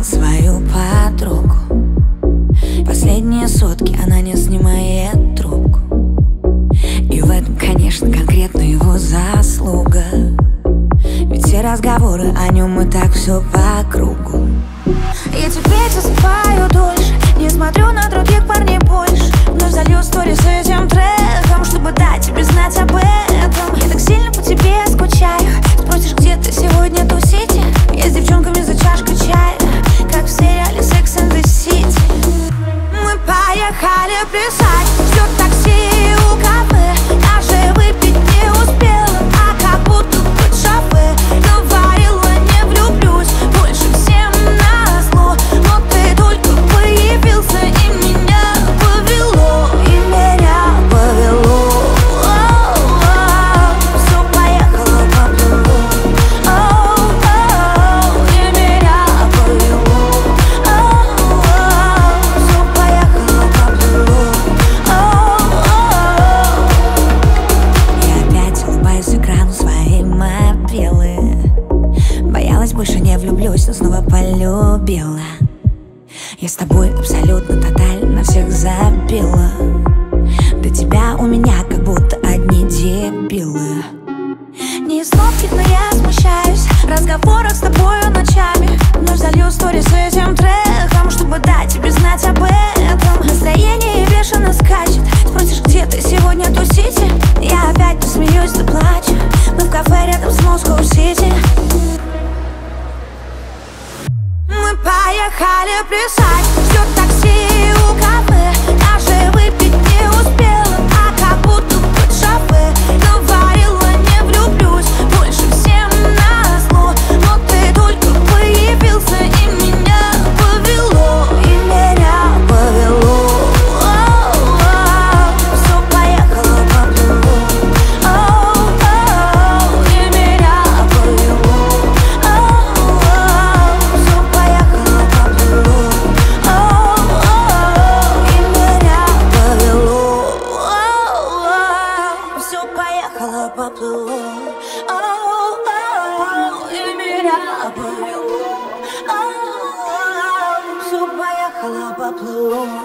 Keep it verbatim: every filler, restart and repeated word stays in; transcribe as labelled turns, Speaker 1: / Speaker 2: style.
Speaker 1: свою подругу. Последние сутки она не снимает трубку. И в этом, конечно, конкретно его заслуга. Ведь все разговоры о нем и так все по кругу. Я теперь засыпаю дольше, не смотрю на других парней больше. Вновь залью стори с этим треком, чтобы дать тебе знать об этом. Я так сильно по тебе скучаю. Спросишь, где ты сегодня тусите? Я с девчонками за чашкой чая, как в сериале Sex and the City. Мы поехали плясать, ждет такси у кафе. Даже выпить не успела, а как будто под шофе. Говорила, не влюблюсь больше всем назло, но ты только появился и меня повело, и меня повело. Все поехало поплыло, и меня повело. Все поехало поплыло. Я опять улыбаюсь экрану своей мобилы. Боялась, больше не влюблюсь, но снова полюбила. Я с тобой абсолютно тотально всех забила. До тебя у меня как будто одни дебилы. Не из ловких, но я смущаюсь в разговорах с тобою ночами. Вновь залью стори с этим треком, чтобы дать тебе знать об этом. Настроение бешено скачет. Спросишь, где ты сегодня тусите? Я опять посмеюсь, заплачу. Мы в кафе рядом с Москва-Сити. Мы поехали плясать, ждет такси у кафе. Даже выпить не успела, а как будто под шофе. Говорила, не влюблюсь больше всем назло, но ты только появился и меня повело, и меня повело. Все поехало поплыло, и меня повело. Все поехало поплыло, и меня повело. Все поехало поплыло, и меня повело. Все поехало поплыло.